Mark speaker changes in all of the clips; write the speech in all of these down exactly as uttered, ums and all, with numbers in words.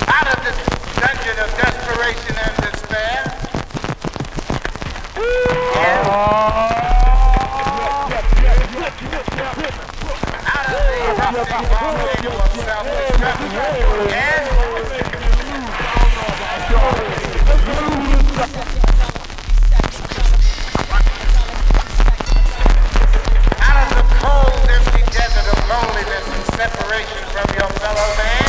Speaker 1: Out of this dungeon of desperation and despair. Yes. Out of the erupting volcano of self-destruction. Yes. Out of the cold, empty desert of loneliness and separation from your fellow man.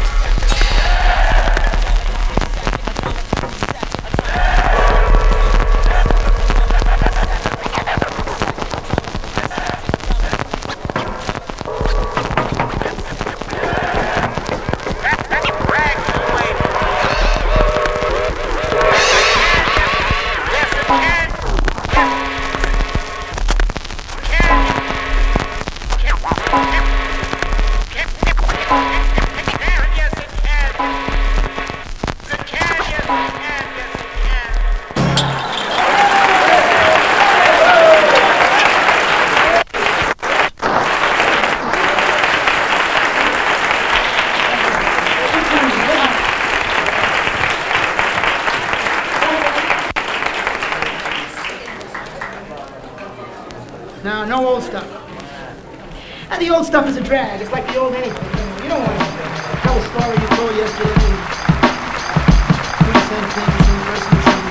Speaker 2: No, no old stuff. And the old stuff is a drag. It's like the old anything. You don't want to tell a story you told yesterday. Do the same thing, the same person, the same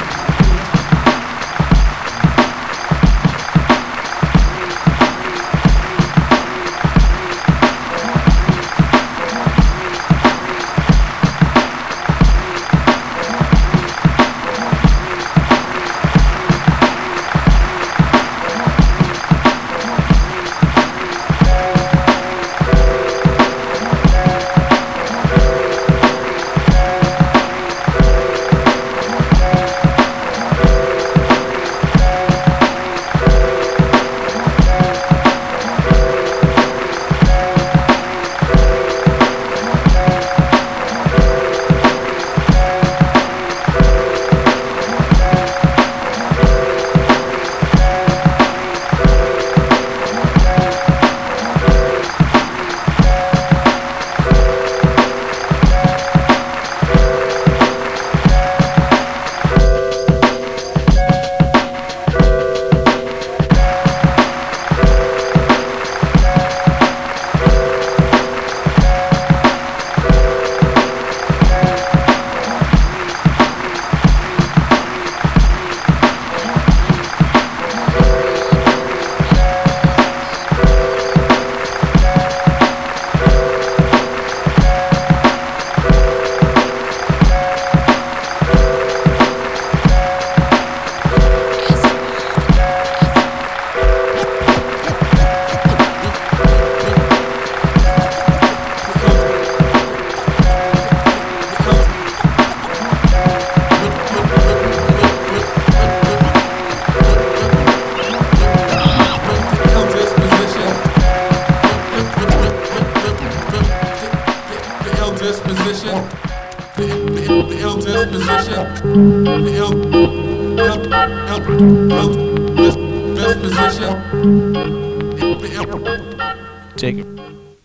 Speaker 3: Take it.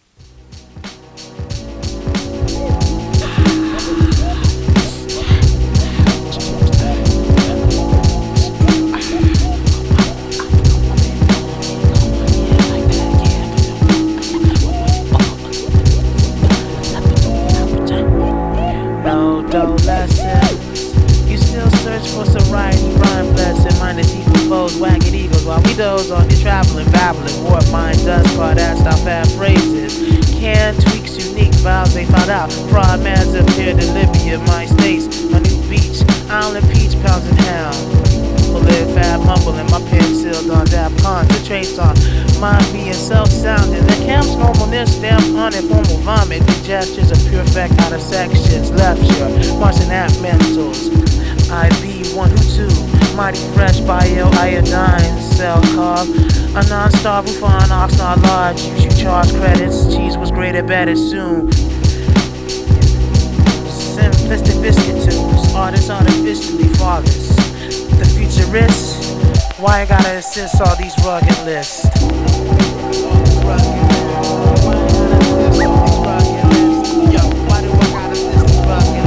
Speaker 4: Gestures of pure fact out of sections, lecture, marching at mentals. I be one who two, mighty fresh bio iodine, cell carb, a non-star roof on Oxnard Lodge. Use you charge credits, cheese was greater, better soon. Simplistic biscuit tunes, artists artificially fathers. The futurists, why I gotta assist all these rugged lists? Rugged. Why I gotta assist all these rugged lists? Yo, why do I gotta assist these rugged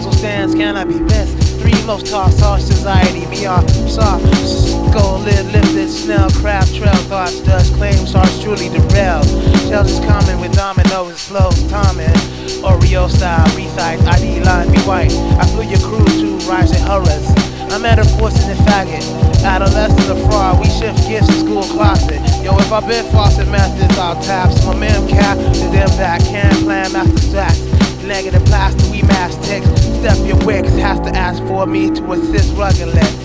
Speaker 4: puzzle stands cannot be missed. Three most tossed harsh society, beyond soft skull lid lifted, snell, crab trail thoughts, dust claims, hearts truly derailed. Shells is common with dominoes, flows, timing. Oreo style, resize, I D line, be white. I flew your crew to rising horrors. I'm metamorphosing and faggot. Adolescent of fraud, we shift gifts in school closet. Yo, if I been faucet methods, I'll tap some mem cap to them that can plan master stacks. Negative plaster, we mass ticks. Step your wicks, has to ask for me to assist ruggedness.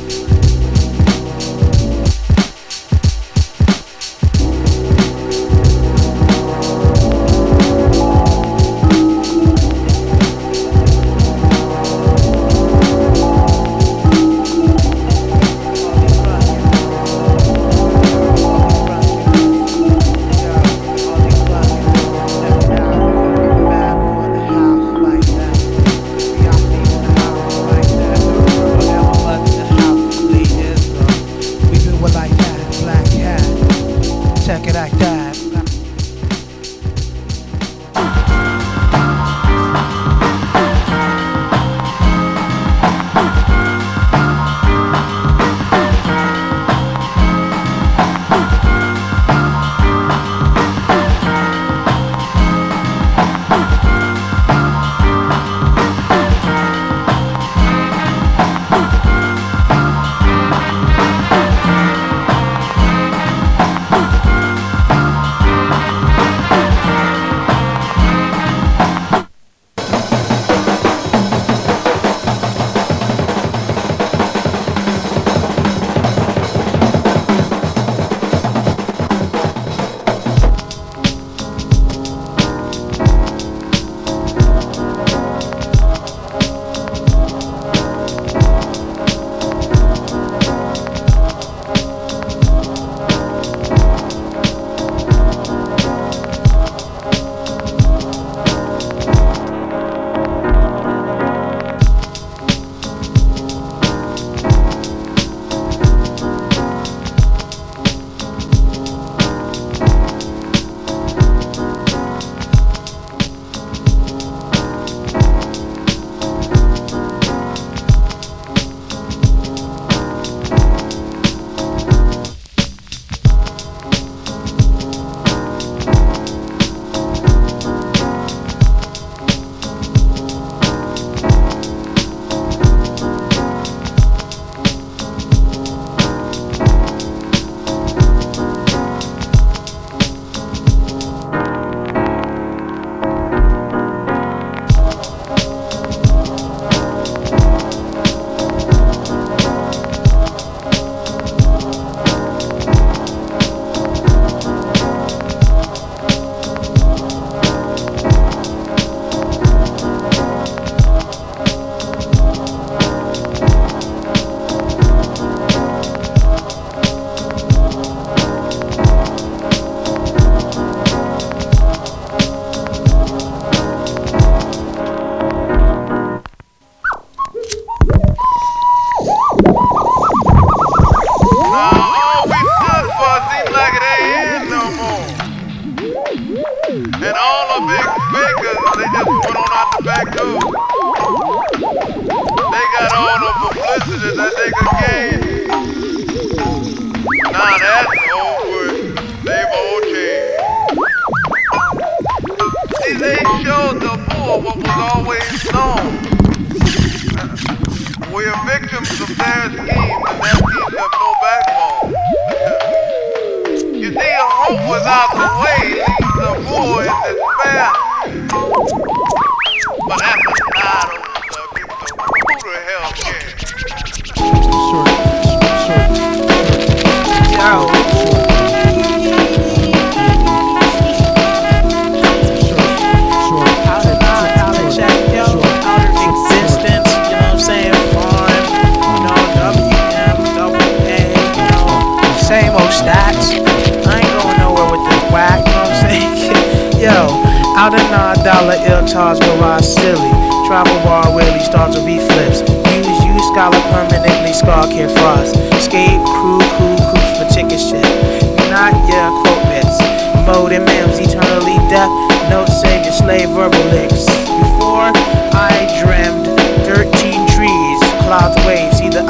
Speaker 4: Out of nine dollar ill charge garage silly. Travel bar really starts to be flips. Use you scholar permanently scar care frost. Skate crew crew cruise for chicken shit. Not your quote bits. Mode and memes eternally deaf. Notes save your slave verbal licks. Before I dreamed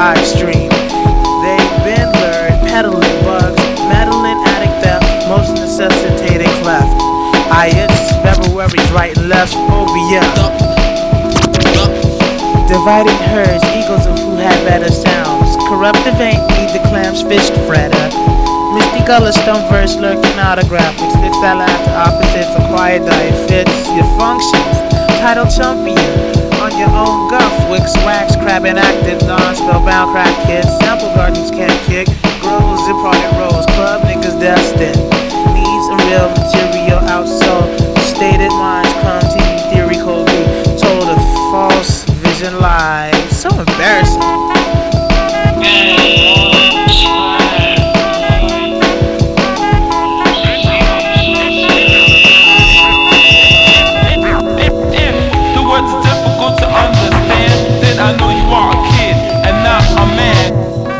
Speaker 4: live stream. They've been lured, peddling bugs, meddling, addict theft, most necessitating cleft. I it's February's right and left phobia. Dividing herds, eagles of who had better sounds. Corruptive ain't need the clams fished Freda. Misty color stone verse lurking autographics. Fits that laugh to opposites, acquired diet fits your functions. Title champion on your own guff. Wicks, wax, crab and active, non-spellbound crack kids. Sample gardens can't kick. Grows, imparted roles. Club niggas destined. Needs a real material outsold. Stated minds come T V theory cold be told a false vision lie. So embarrassing.
Speaker 3: I know you are a kid and not a man.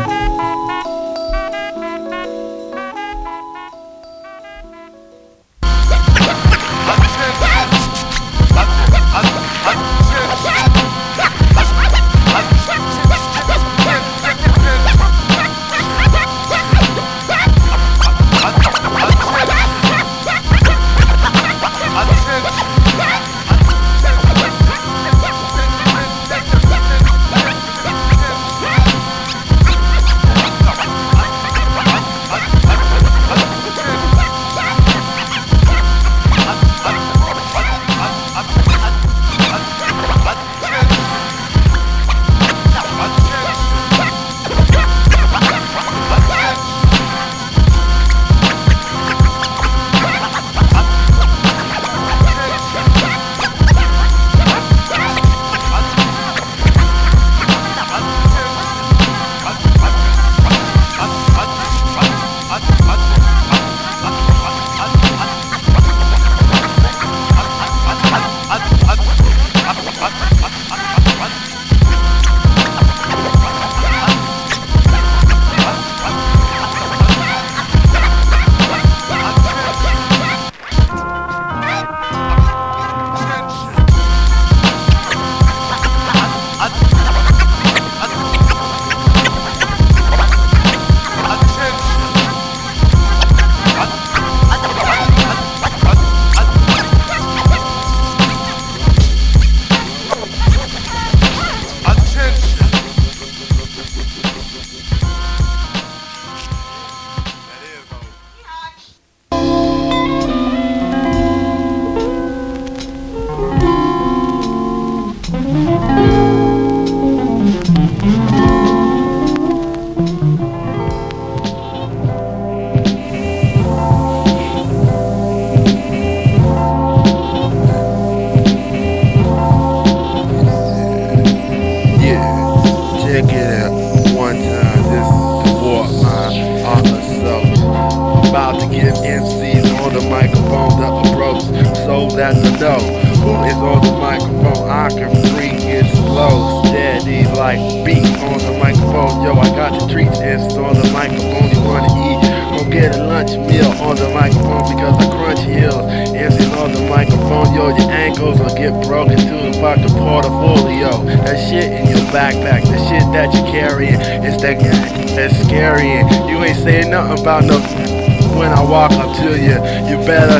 Speaker 5: About no when I walk up to you, you better,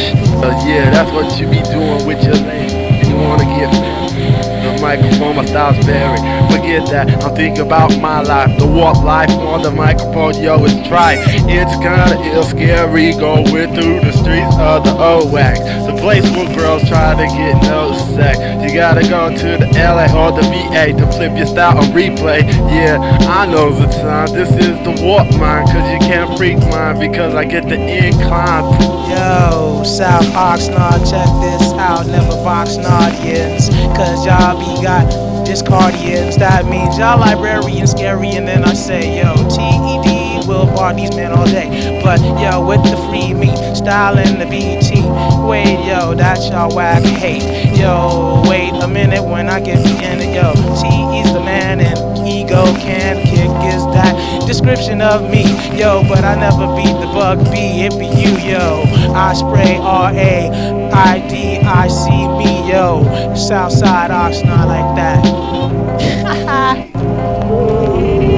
Speaker 5: uh, yeah, that's what you be doing with your lady. You wanna get the microphone, my style's buried. Forget that, I'm thinking about my life, the warp life on the microphone, yo, it's dry. It's kinda ill scary going through the streets of the O W A C, the place where girls try to get no sex. You gotta go to the L A or the V A to flip your style on replay. Yeah, I know the time, this is the warp mind, cause you can't freak mine because I get the incline.
Speaker 4: Yo, South Oxnard, check this out, never box audience, cause y'all be got discardians, that means y'all librarians scary, and then I say, yo, T E D will bar these men all day, but yo, with the free meat, style and the B T, wait, yo, that's y'all whack hate, yo, wait a minute when I get beginning, yo, T E's the man and ego can kick is that description of me, yo, but I never beat the bug B, it be you, yo, I spray R A I D I C me, yo, Southside Oxnard like that.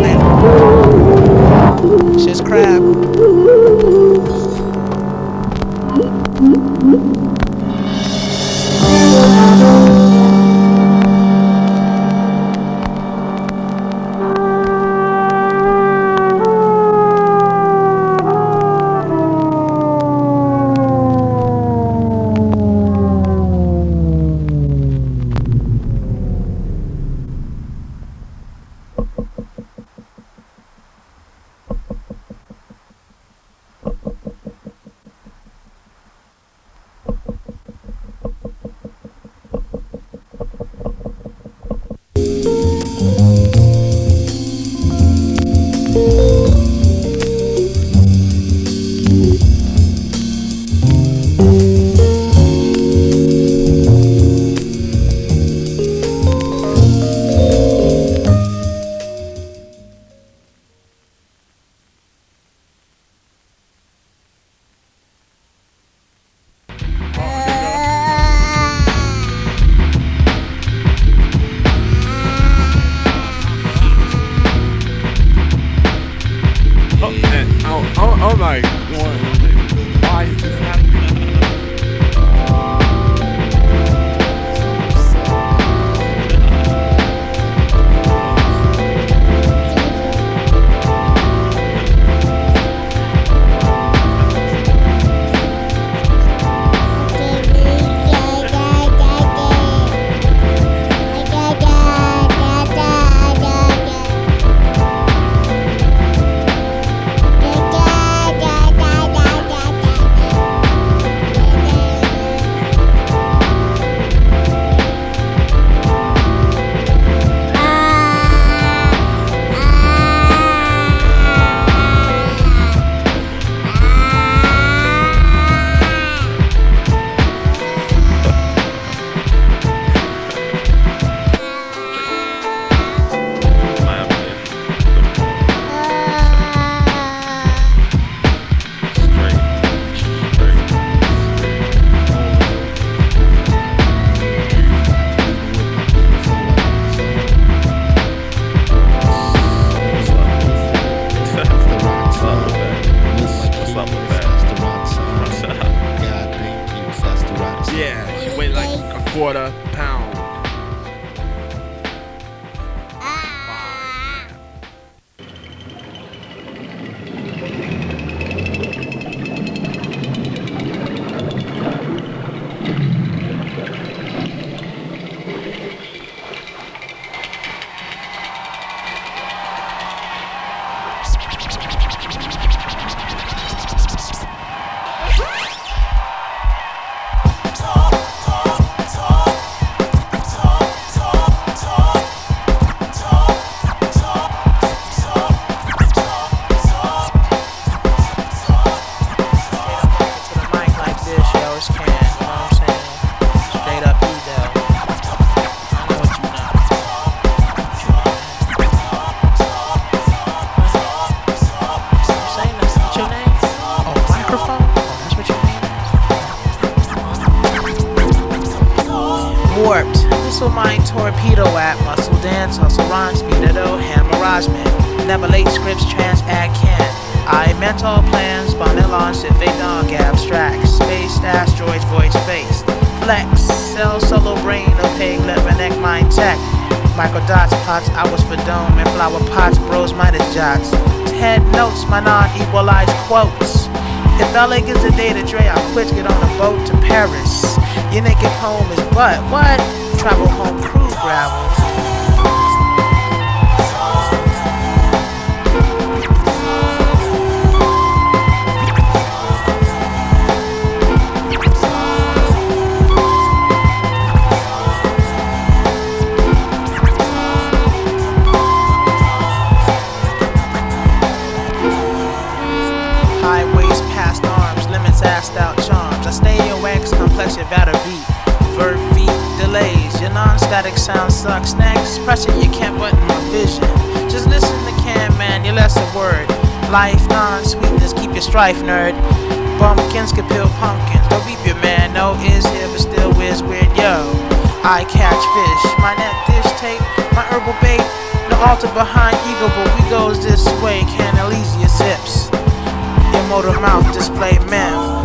Speaker 4: pedo at muscle dance, hustle rhyme, speedo, hand mirage man. Never late scripts, trans ad can. I mental plans, bonnet launch, if they dog abstract. Spaced asteroids, voice face. Flex, cell, solo brain, opaque, left neck, mind tech. Micro dots, pots, hours for dome, and flower pots, bros, minus jots. Head notes, my non-equalized quotes. If L A gives a day to Dre, I'll quit, get on a boat to Paris. Your naked home is what? What? Travel home, cruise gravel. Assed out charms. I stay in wax, complex, your batter beat. Verb feet, delays. Your non-static sound sucks. Next, pressing your can't button my vision. Just listen to Can Man, your lesson word. Life, non-sweetness, keep your strife, nerd. Bumpkins can peel pumpkins. Don't beep your man, no is here, but still is weird, yo. I catch fish, my net dish take, my herbal bait. No altar behind ego, but we goes this way. Canalesius hips. Your motor mouth display mem.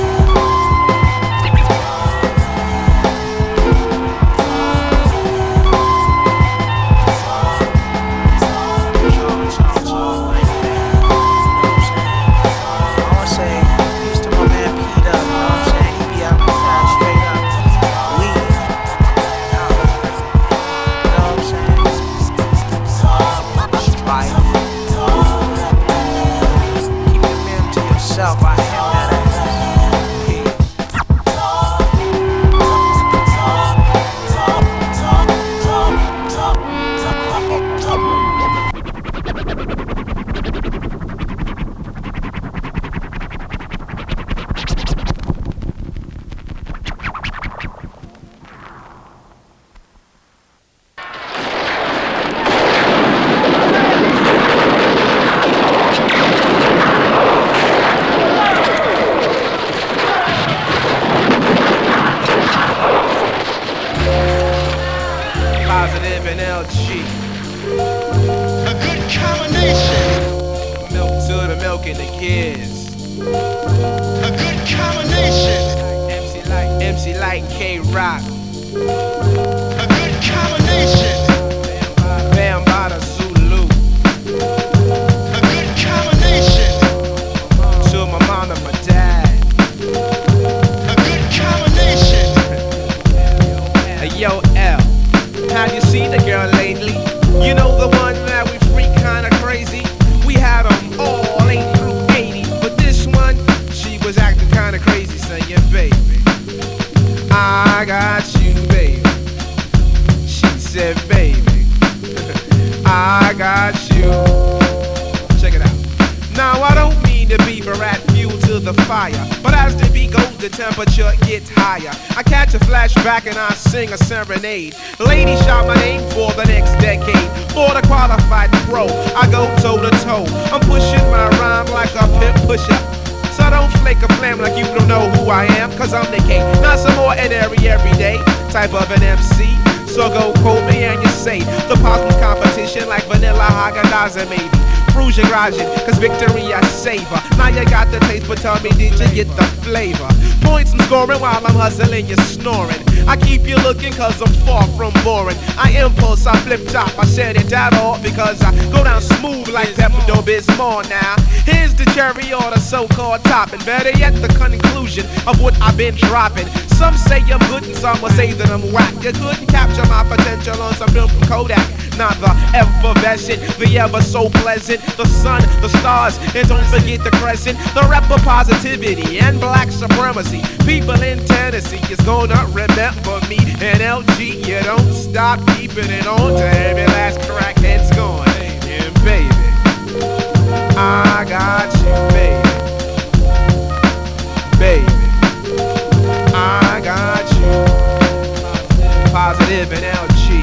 Speaker 6: And I sing a serenade. Lady shout my name for the next decade. For the qualified pro, I go toe to toe. I'm pushing my rhyme like a pimp pusher. So don't flake a flam like you don't know who I am. Cause I'm the king, not some ordinary everyday type of an M C. So go quote me and you say the possible competition like Vanilla Haagen-Dazs maybe. Bruise your garage, cause victory I savor. Now you got the taste, but tell me, did you get the flavor? Points I'm scoring while I'm hustling, you're snoring. I keep you looking cause I'm far from boring. I impulse, I flip top, I said it that all because I go down smooth like Pepto-Bismol now. Here's the cherry or the so-called topping. Better yet, the conclusion of what I've been dropping. Some say I'm good and some will say that I'm whack. You couldn't capture my potential on some film from Kodak. Not the effervescent, the ever so pleasant, the sun, the stars, and don't forget the crescent, the rep of positivity and black supremacy. People in Tennessee is gonna remember me and L G. You don't stop keeping it on to every last crackhead's gone. And baby, I got you, baby, baby, I got you. Positive and L G.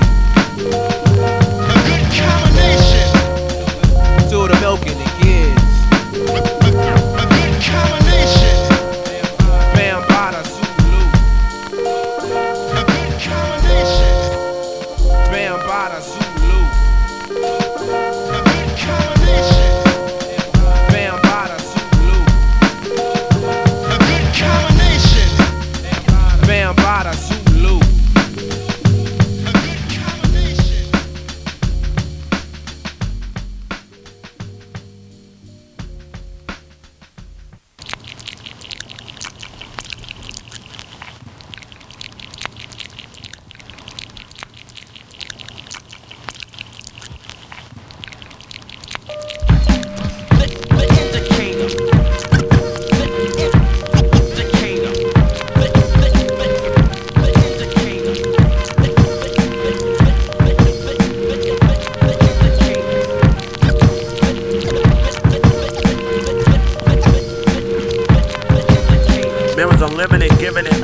Speaker 6: To the milk and the kids. A good combination. Bambada Zulu. A good combination.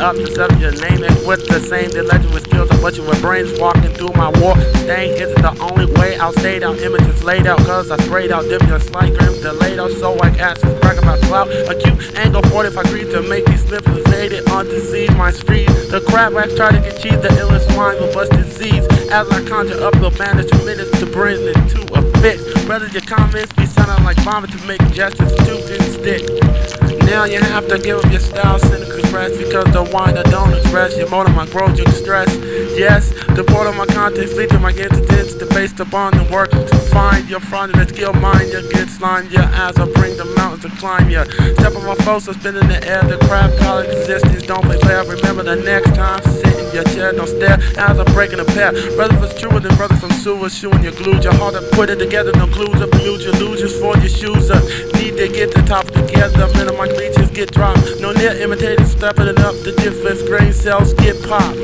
Speaker 5: up to seven. Your name ain't with the same. The legend with skills, I butcher with brains walking through my war. Stain isn't the only way. I'll stay out. Images laid out, cause I sprayed out. Dip your slight grim delayed out. So like acid, crack about clout. Acute angle forty-five degrees to make these slips related on disease. My street, the crab wax try to get cheese. The illest wine will bust disease. As I conjure up the bandage two minutes to bring it to a fit. Brother, your comments be sounding like vomit to make gestures too didn't stick. Now you have to give up your style, cynical express, because the wine that don't express your motive, my growth, you stress. Yes, the port of my context, lead to my incidents, the based upon the work to find your front and skill mind, you get slime, yeah, as I bring the mountains to climb, yeah. Step on my foes, so spin in the air, the crab college existence, don't play fair, remember the next time, sit in your chair, don't stare, as I'm breaking a pair. Brothers was truer than brothers from sewer, shoeing your glued, your heart to put it together, no clues up, lose your losers for your shoes up, need to get the top together, minimum my leeches get dropped, no near imitators stepping it up, the different grain cells get popped.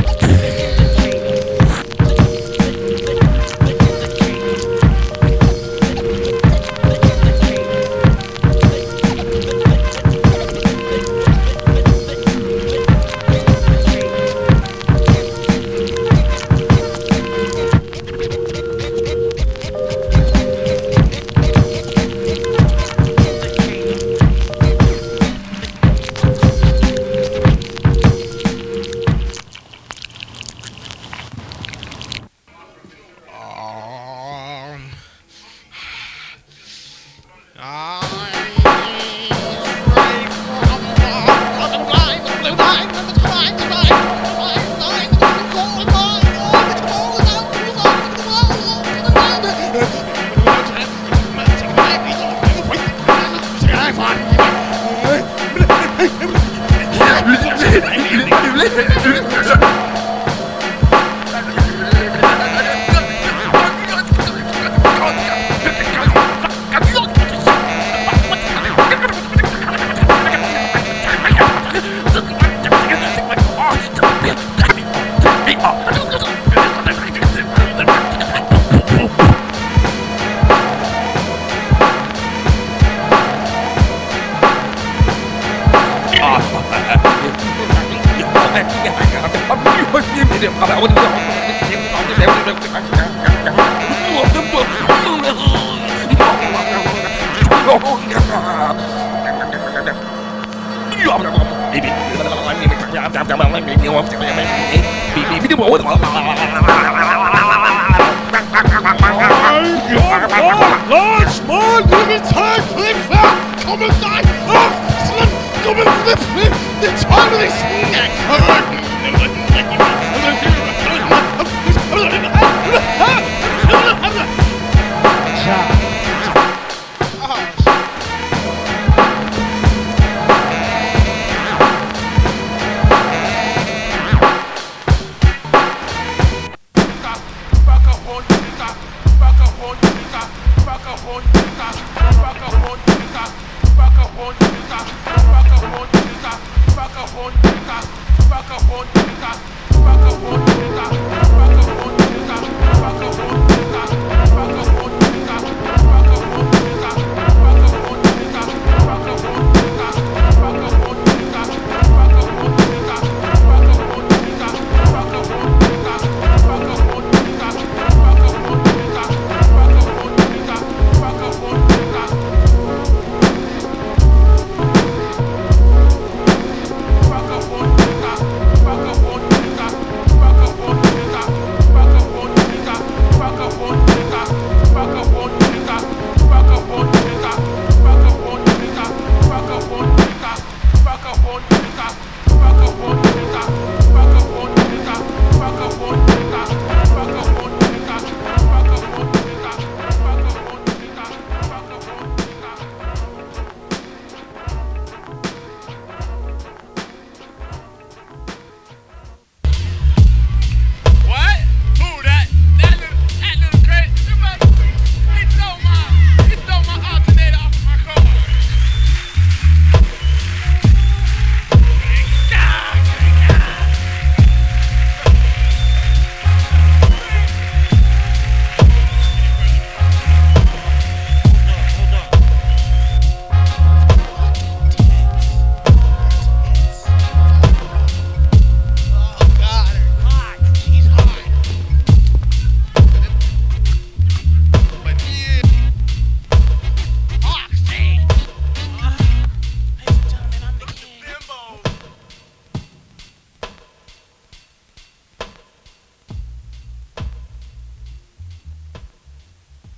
Speaker 7: Large, small, little time, flip, flop, come and die, off, slip, come and flip, flip, the time of this,